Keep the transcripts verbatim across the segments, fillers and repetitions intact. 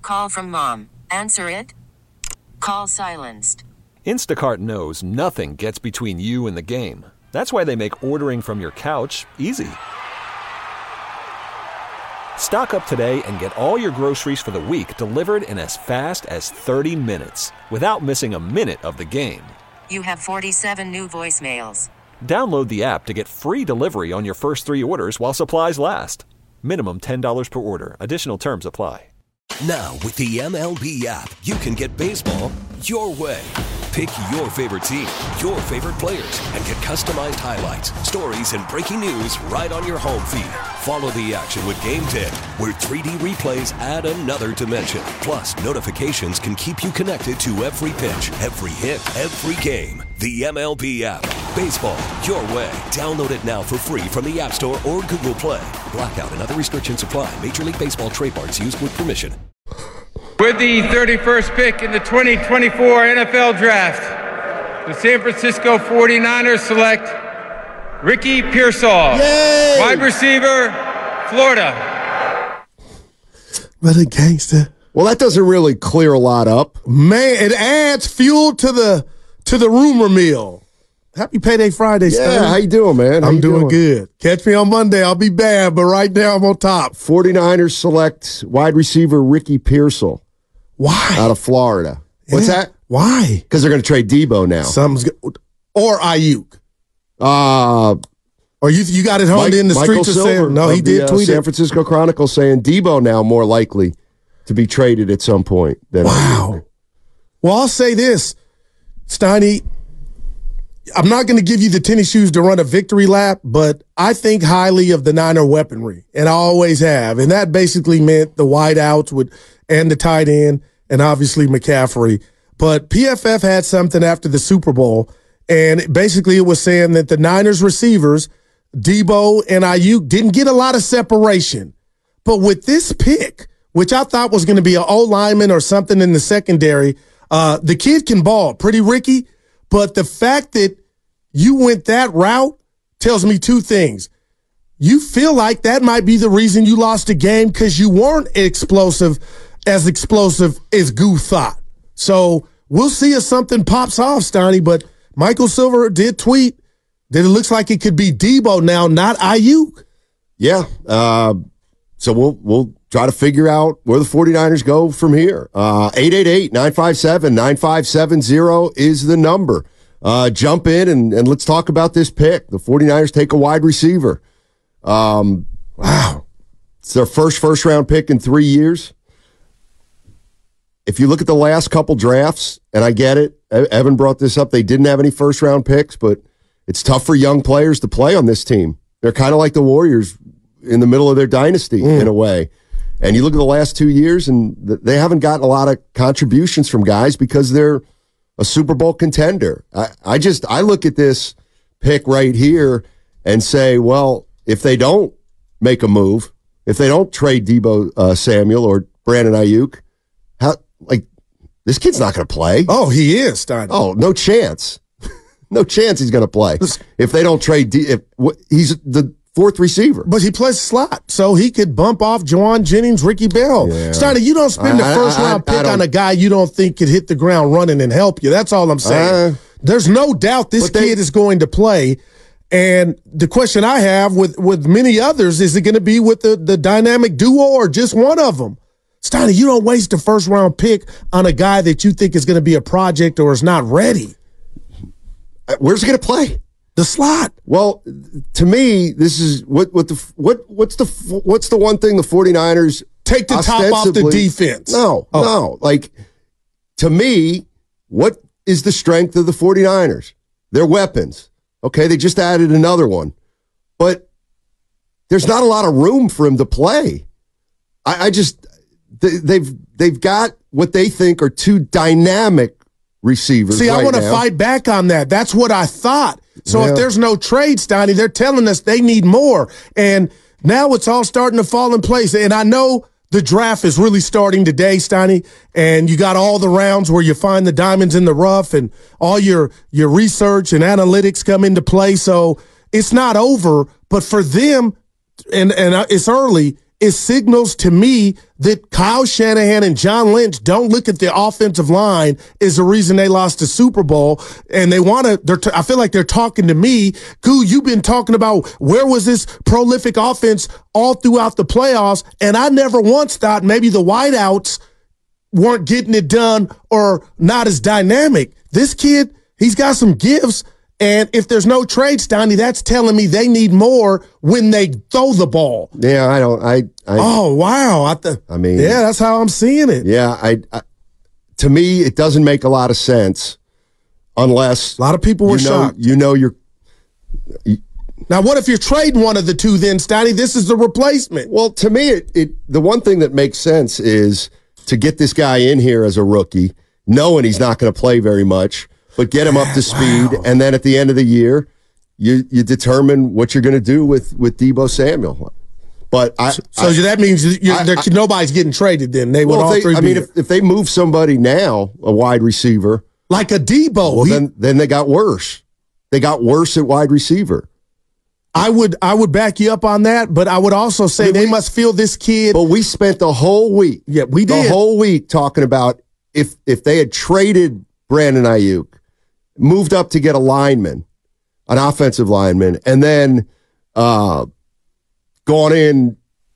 Call from mom. Answer it. Call silenced. Instacart knows nothing gets between you and the game. That's why they make ordering from your couch easy. Stock up today and get all your groceries for the week delivered in as fast as thirty minutes without missing a minute of the game. You have forty-seven new voicemails. Download the app to get free delivery on your first three orders while supplies last. Minimum ten dollars per order. Additional terms apply. Now, with the M L B app, you can get baseball your way. Pick your favorite team, your favorite players, and get customized highlights, stories, and breaking news right on your home feed. Follow the action with Game ten, where three D replays add another dimension. Plus, notifications can keep you connected to every pitch, every hit, every game. The M L B app. Baseball your way. Download it now for free from the App Store or Google Play. Blackout and other restrictions apply. Major League Baseball trademarks used with permission. With the thirty-first pick in the twenty twenty-four N F L Draft, the San Francisco forty-niners select Ricky Pearsall, Yay! wide receiver, Florida. What a gangster. Well, that doesn't really clear a lot up. Man, it adds fuel to the to the rumor mill. Happy Payday Friday, Yeah, Stan. how you doing, man? How I'm you doing, good. Catch me on Monday. I'll be bad, but right now I'm on top. forty-niners select wide receiver Ricky Pearsall. Why? Out of Florida. What's Yeah. that? Why? Because they're going to trade Debo now. Something's good. Or Ayuk. Uh, Or you you got it honed Mike, in the Michael streets of Silver San. No, of he did the, uh, tweet San it. Francisco Chronicle saying Debo now more likely to be traded at some point. Than Wow. Ayuk. Well, I'll say this, Steiny. I'm not going to give you the tennis shoes to run a victory lap, but I think highly of the Niner weaponry, and I always have. And that basically meant the wideouts would and the tight end, and obviously McCaffrey. But P F F had something after the Super Bowl, and basically it was saying that the Niners receivers, Debo and Ayuk, didn't get a lot of separation. But with this pick, which I thought was going to be an O lineman or something in the secondary, uh, the kid can ball, pretty Ricky. But the fact that you went that route tells me two things. You feel like that might be the reason you lost the game because you weren't explosive, as explosive as Goof thought. So we'll see if something pops off, Steiny. But Michael Silver did tweet that it looks like it could be Debo now, not Ayuk. Yeah. Uh, so we'll we'll try to figure out where the forty-niners go from here. Uh, eight eight eight, nine five seven, nine five seven zero is the number. Uh, jump in and, and let's talk about this pick. The forty-niners take a wide receiver. Um, wow. It's their first first-round pick in three years. If you look at the last couple drafts, and I get it, Evan brought this up, they didn't have any first-round picks, but it's tough for young players to play on this team. They're kind of like the Warriors in the middle of their dynasty mm. in a way. And you look at the last two years, and they haven't gotten a lot of contributions from guys because they're a Super Bowl contender. I, I just, I look at this pick right here and say, well, if they don't make a move, if they don't trade Debo uh, Samuel or Brandon Ayuk, how, like, this kid's not going to play. Oh, he is, Steiner. Oh, no chance. No chance he's going to play. If they don't trade, D, if he's the fourth receiver. But he plays slot, so he could bump off Juwan Jennings, Ricky Bell. Yeah. Steiner, you don't spend the first-round pick on a guy you don't think could hit the ground running and help you. That's all I'm saying. Uh, There's no doubt this they, kid is going to play. And the question I have with, with many others, is it going to be with the, the dynamic duo or just one of them? Steiner, you don't waste a first-round pick on a guy that you think is going to be a project or is not ready. Where's he going to play? The slot. Well, to me, this is what what the what what's the what's the one thing the forty-niners take the top off the defense. No, oh. no. Like, to me, what is the strength of the forty-niners? Their weapons. Okay, they just added another one. But there's not a lot of room for him to play. I, I just they, they've they've got what they think are two dynamic receivers. See, right I want to now. fight back on that. That's what I thought. So yeah. if there's no trade, Steiny, they're telling us they need more. And now it's all starting to fall in place. And I know the draft is really starting today, Steiny, and you got all the rounds where you find the diamonds in the rough and all your, your research and analytics come into play. So it's not over, but for them, and, and it's early, it signals to me that Kyle Shanahan and John Lynch don't look at the offensive line as the reason they lost the Super Bowl. And they want to, they're t- I feel like they're talking to me. Goo, you've been talking about where was this prolific offense all throughout the playoffs. And I never once thought maybe the wideouts weren't getting it done or not as dynamic. This kid, he's got some gifts. And if there's no trade, Stoney, that's telling me they need more when they throw the ball. Yeah, I don't. I. I oh wow! I, th- I mean, yeah, that's how I'm seeing it. Yeah, I, I. To me, it doesn't make a lot of sense unless a lot of people were you know, shocked. You know, you're. You, now, what if you're trading one of the two? Then, Stoney, this is the replacement. Well, to me, it, it the one thing that makes sense is to get this guy in here as a rookie, knowing he's not going to play very much. But get him up to speed, wow. And then at the end of the year, you you determine what you're going to do with, with Deebo Samuel. But I, so, so I, that means you're, I, I, nobody's getting traded. Then they well, would all they, three. I be mean, if, if they move somebody now, a wide receiver like a Deebo, well, he, then then they got worse. They got worse at wide receiver. I would I would back you up on that, but I would also say I mean, they we, must feel this kid. But we spent the whole week, yeah, we did the whole week talking about if if they had traded Brandon Ayuk, moved up to get a lineman, an offensive lineman, and then uh, gone in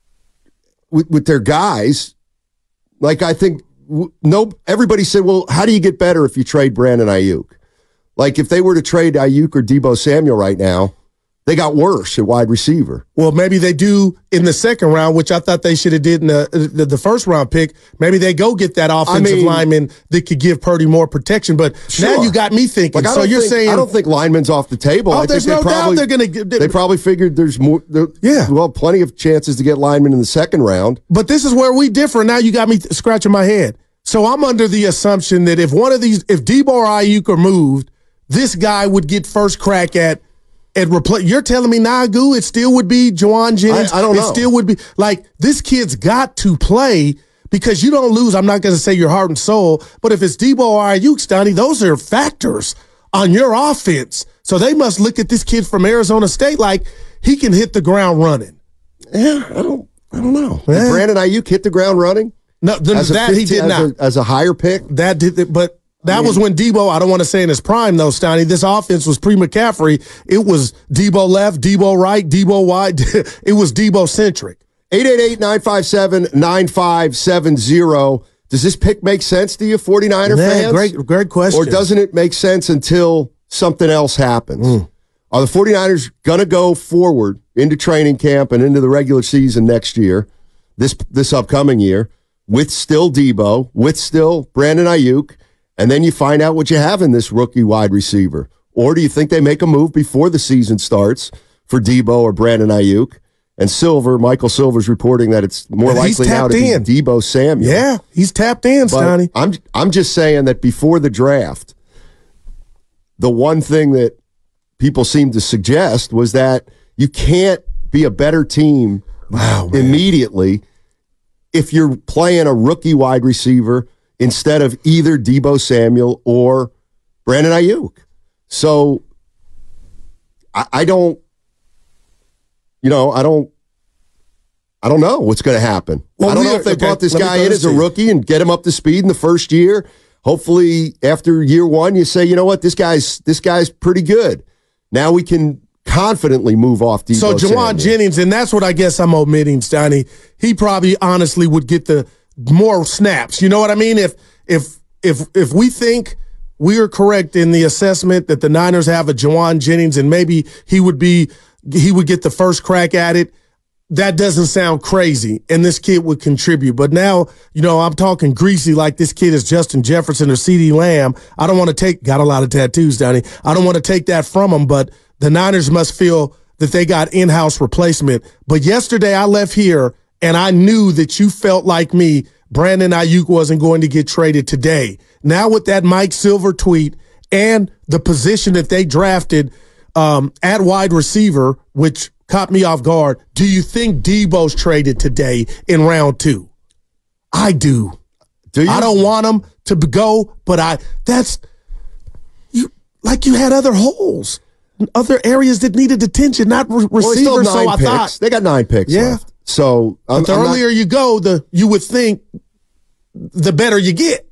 with, with their guys. Like, I think no, everybody said, well, how do you get better if you trade Brandon Ayuk? Like, if they were to trade Ayuk or Deebo Samuel right now, they got worse at wide receiver. Well, maybe they do in the second round, which I thought they should have did in the, the the first round pick. Maybe they go get that offensive I mean, lineman that could give Purdy more protection. But sure. Now you got me thinking. Like, so you're think, saying I don't think linemen's off the table. Oh, I there's think no they probably, doubt they're going to. They, they probably figured there's more. There, yeah, well, plenty of chances to get linemen in the second round. But this is where we differ. Now you got me th- scratching my head. So I'm under the assumption that if one of these, if Deebo or Ayuk are moved, this guy would get first crack at. And repl- You're telling me, nah, Goo, it still would be Juwan Jennings. I, I don't know. It still would be like this kid's got to play because you don't lose. I'm not going to say your heart and soul, but if it's Deebo or Ayuk, Stoney, those are factors on your offense. So they must look at this kid from Arizona State like he can hit the ground running. Yeah, I don't, I don't know. Yeah. Did Brandon Ayuk hit the ground running? No, the, that fifteen, he did as not. A, as a higher pick, that did, but. That was when Deebo, I don't want to say in his prime, though, Stoney. This offense was pre-McCaffrey. It was Deebo left, Deebo right, Deebo wide. It was Deebo-centric. eight eight eight, nine five seven, nine five seven zero. Does this pick make sense to you, 49er Man, fans? Great, great question. Or doesn't it make sense until something else happens? Mm. Are the 49ers going to go forward into training camp and into the regular season next year, this this upcoming year, with still Deebo, with still Brandon Ayuk, and then you find out what you have in this rookie wide receiver? Or do you think they make a move before the season starts for Deebo or Brandon Ayuk? And Silver, Michael Silver's reporting that it's more likely now to in. be Deebo Samuel. Yeah, he's tapped in, Stoney. I'm I'm just saying that before the draft, the one thing that people seem to suggest was that you can't be a better team wow, immediately if you're playing a rookie wide receiver instead of either Deebo Samuel or Brandon Ayuk. So I, I don't, you know, I don't, I don't know what's going to happen. Well, I don't know if they okay, brought this guy in as a rookie and get him up to speed in the first year. Hopefully, after year one, you say, you know what, this guy's this guy's pretty good. Now we can confidently move off Deebo So Juwan Samuel. Jennings, and that's what I guess I'm omitting, Stoney. He probably honestly would get the more snaps. You know what I mean? If if if if we think we are correct in the assessment that the Niners have a Juwan Jennings and maybe he would be he would get the first crack at it, that doesn't sound crazy, and this kid would contribute. But now, you know, I'm talking greasy like this kid is Justin Jefferson or CeeDee Lamb. I don't want to take got a lot of tattoos, Donnie. I don't want to take that from him, but the Niners must feel that they got in-house replacement. But yesterday I left here and I knew that you felt like me, Brandon Ayuk wasn't going to get traded today. Now with that Mike Silver tweet and the position that they drafted um, at wide receiver, which caught me off guard, do you think Deebo's traded today in round two? I do. Do you? I don't want him to go, but I that's you like you had other holes, other areas that needed attention, not re- well, receivers. Still nine so I picks. thought they got nine picks yeah. left. So but the I'm earlier not, you go, the you would think the better you get.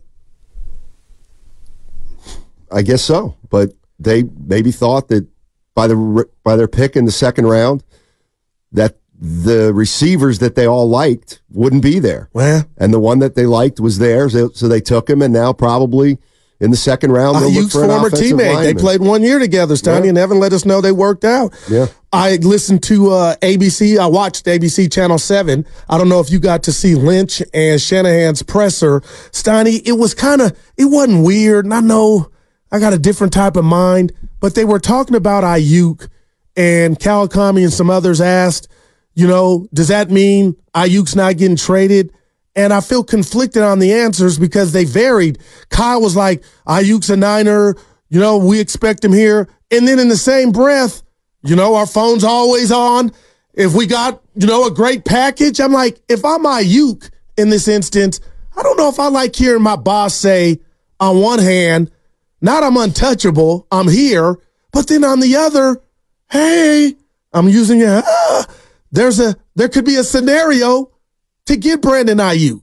I guess so, but they maybe thought that by the by their pick in the second round, that the receivers that they all liked wouldn't be there. Well, and the one that they liked was there, so, so they took him, and now probably in the second round they'll look Ayuk's for an former offensive teammate. lineman. They played one year together, Steiny, Yeah. and Evan let us know they worked out. Yeah. I listened to uh, A B C. I watched A B C Channel seven. I don't know if you got to see Lynch and Shanahan's presser. Steiny, it was kind of, it wasn't weird, and I know I got a different type of mind, but they were talking about Ayuk, and Kawakami and some others asked, you know, does that mean Ayuk's not getting traded? And I feel conflicted on the answers because they varied. Kyle was like, Ayuk's a Niner, you know, we expect him here. And then in the same breath, you know, our phone's always on. If we got, you know, a great package, I'm like, if I'm Ayuk in this instance, I don't know if I like hearing my boss say, on one hand, not I'm untouchable, I'm here, but then on the other, hey, I'm using it. Ah, there's a, there could be a scenario to get Brandon Ayuk.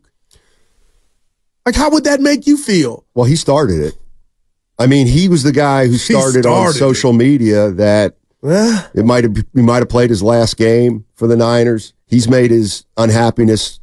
Like, how would that make you feel? Well, he started it. I mean, he was the guy who started, started on social it. media that Eh, it might have he might have played his last game for the Niners. He's made his unhappiness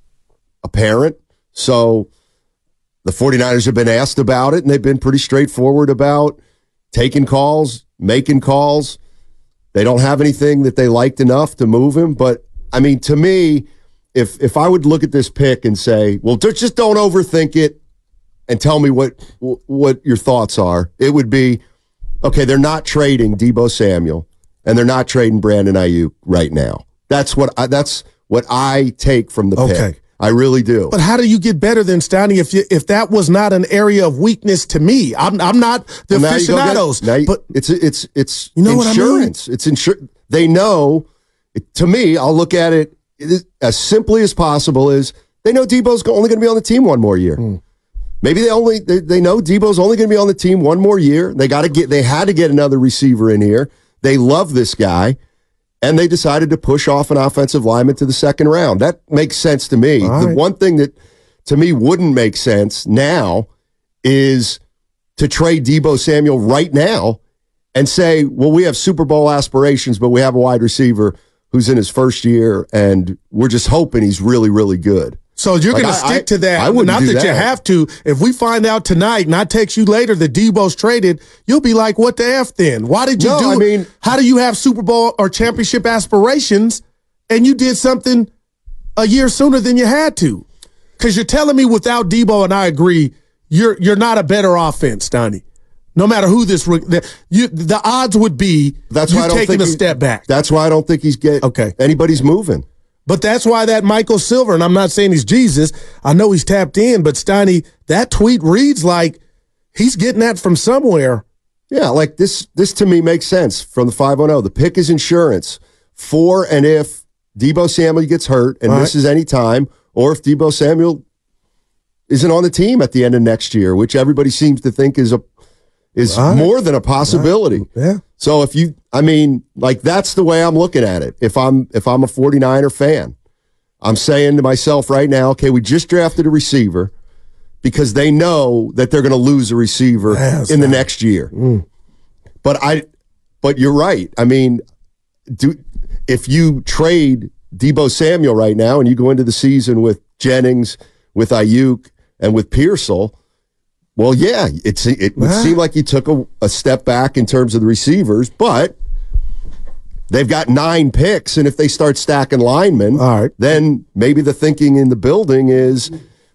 apparent. So the 49ers have been asked about it, and they've been pretty straightforward about taking calls, making calls. They don't have anything that they liked enough to move him. But, I mean, to me, if if I would look at this pick and say, well, just don't overthink it and tell me what what your thoughts are, it would be, okay, they're not trading Deebo Samuel, and they're not trading Brandon Ayuk right now. That's what I, that's what I take from the Okay. pick. I really do. But how do you get better than Steiny if you, if that was not an area of weakness to me? I'm I'm not the Well, now you go get- aficionados, now you- but it's it's it's You know what I mean? insurance. It's insur- They know. It, to me, I'll look at it, it is, as simply as possible. Is they know Debo's go- only going to be on the team one more year. Hmm. Maybe they only they, they know Debo's only going to be on the team one more year. They got to get they had to get another receiver in here. They love this guy, and they decided to push off an offensive lineman to the second round. That makes sense to me. All The right. one thing that to me wouldn't make sense now is to trade Deebo Samuel right now and say, well, we have Super Bowl aspirations, but we have a wide receiver who's in his first year, and we're just hoping he's really, really good. so you're Like, going to I- stick I- to that. I wouldn't Not do that, you that. have to. If we find out tonight and I text you later that Debo's traded, you'll be like, what the F then? Why did you No, do I mean- how do you have Super Bowl or championship aspirations and you did something a year sooner than you had to? Because you're telling me without Debo, and I agree, you're you're not a better offense, Donnie. No matter who this, re- the, you, the odds would be That's you why I don't taking think a he- step back. That's why I don't think he's get Okay. anybody's moving. But that's why that Michael Silver, and I'm not saying he's Jesus, I know he's tapped in, but Steiny, that tweet reads like he's getting that from somewhere. Yeah, like this this to me makes sense from the five oh. The pick is insurance for and if Deebo Samuel gets hurt and All right. misses any time, or if Deebo Samuel isn't on the team at the end of next year, which everybody seems to think is a is All right. more than a possibility. Yeah. So if you, I mean, like that's the way I'm looking at it. If I'm if I'm a 49er fan, I'm saying to myself right now, okay, we just drafted a receiver because they know that they're going to lose a receiver Yes, in the man. next year. But I, but you're right. I mean, do if you trade Deebo Samuel right now and you go into the season with Jennings, with Ayuk, and with Pearsall, well, yeah, it's it would Ah. seem like you took a, a step back in terms of the receivers, but they've got nine picks, and if they start stacking linemen, All right. then maybe the thinking in the building is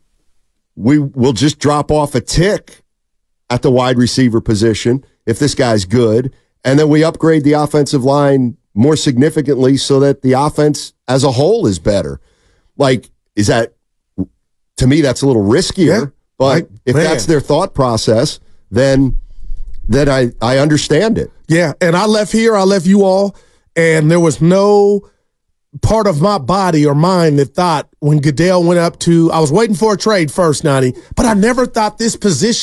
we will just drop off a tick at the wide receiver position if this guy's good, and then we upgrade the offensive line more significantly so that the offense as a whole is better. Like, is that, to me, that's a little riskier, Yeah. but Like, if man. that's their thought process, then then I, I understand it. Yeah, and I left here, I left you all, and there was no part of my body or mind that thought when Goodell went up to, I was waiting for a trade first, Nani, but I never thought this position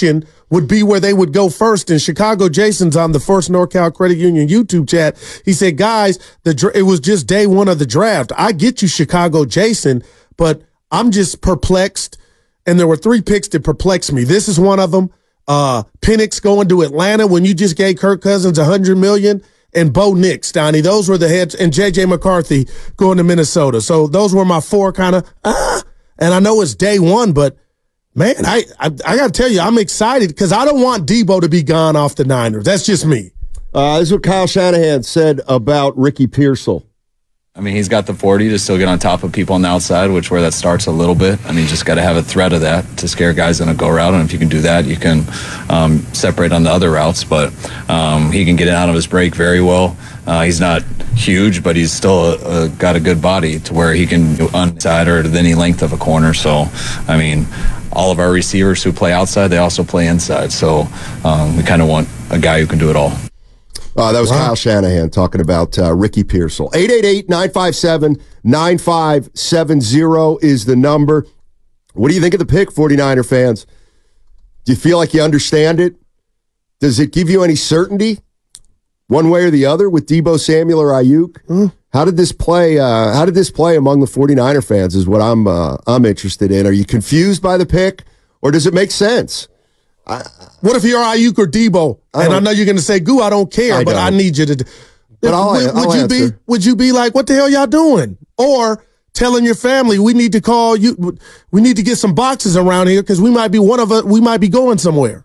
would be where they would go first. And Chicago Jason's on the First NorCal Credit Union YouTube chat. He said, guys, the it was just day one of the draft. I get you, Chicago Jason, but I'm just perplexed. And there were three picks that perplexed me. This is one of them. Uh, Penix going to Atlanta when you just gave Kirk Cousins one hundred million dollars. And Bo Nix, Donnie. Those were the heads. And J J McCarthy going to Minnesota. So those were my four kind of, ah. And I know it's day one, but man, I, I, I got to tell you, I'm excited because I don't want Debo to be gone off the Niners. That's just me. Uh, this is what Kyle Shanahan said about Ricky Pearsall. I mean, he's got the forty to still get on top of people on the outside, which where that starts a little bit. I mean, you just got to have a threat of that to scare guys in a go route. And if you can do that, you can um, separate on the other routes. But um, he can get out of his break very well. Uh, he's not huge, but he's still a, a, got a good body to where he can do inside or to any length of a corner. So, I mean, all of our receivers who play outside, they also play inside. So um, we kind of want a guy who can do it all. Uh, that was wow. Kyle Shanahan talking about uh, Ricky Pearsall. eight eight eight, nine five seven, nine five seven zero is the number. What do you think of the pick, 49er fans? Do you feel like you understand it? Does it give you any certainty one way or the other with Deebo Samuel or Ayuk? Mm. How did this play uh, How did this play among the 49er fans is what I'm, uh, I'm interested in. Are you confused by the pick, or does it make sense? I, what if you're Ayuk or Debo? I and I know you're going to say, "Goo, I don't care," I but don't. I need you to. But I'll, would, I'll would you answer. be? Would you be like, "What the hell y'all doing?" Or telling your family, "We need to call you. We need to get some boxes around here because we might be one of us. We might be going somewhere."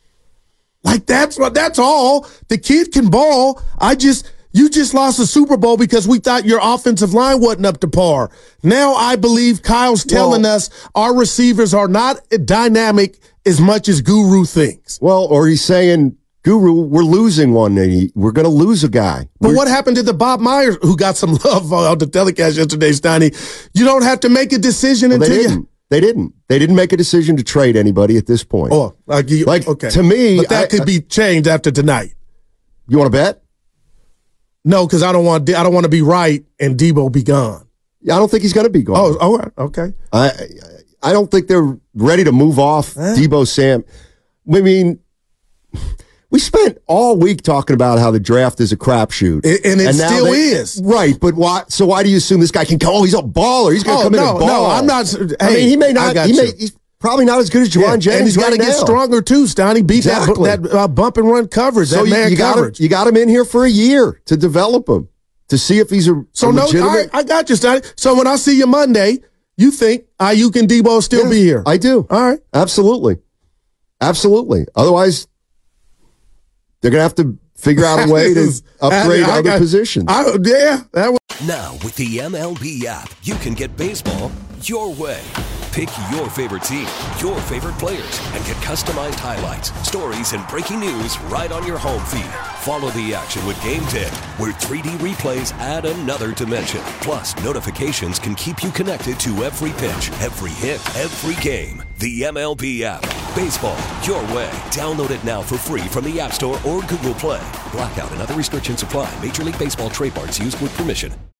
Like that's what. That's all. The kid can ball. I just. You just lost the Super Bowl because we thought your offensive line wasn't up to par. Now I believe Kyle's telling well, us our receivers are not dynamic as much as Guru thinks. Well, or he's saying, Guru, we're losing one. We're going to lose a guy. But we're, what happened to the Bob Myers who got some love on the telecast yesterday, Steiny? You don't have to make a decision well, until they didn't. you... They didn't. They didn't make a decision to trade anybody at this point. Oh, like, you, like okay. To me... But that I, could be changed after tonight. You want to bet? No, because I don't want I don't want to be right and Debo be gone. Yeah, I don't think he's going to be gone. Oh, all right, okay. I I don't think they're ready to move off eh? Debo Sam. I mean, we spent all week talking about how the draft is a crapshoot, and, and it and still they, is. Right, but why? So why do you assume this guy can go? Oh, he's a baller. He's going to oh, come no, in and ball. No, I'm not. Hey, I mean, he may not. He may. You. He's probably not as good as Juwan yeah, Jennings. And he's got to right get now. stronger too, Stoney. Beat exactly. that that uh, bump and run coverage. So that man you, you coverage. Got him, you got him in here for a year to develop him. To see if he's a, so a no, legitimate. I, I got you, Stoney. So when I see you Monday, you think Ayuk and Debo still yeah, be here? I do. All right, absolutely, absolutely. Otherwise, they're gonna have to figure out a way to upgrade I, I, other I, positions. I, yeah, that was. Now with the M L B app, you can get baseball your way. Pick your favorite team, your favorite players, and get customized highlights, stories, and breaking news right on your home feed. Follow the action with Game Day, where three D replays add another dimension. Plus, notifications can keep you connected to every pitch, every hit, every game. The M L B app. Baseball your way. Download it now for free from the App Store or Google Play. Blackout and other restrictions apply. Major League Baseball trademarks used with permission.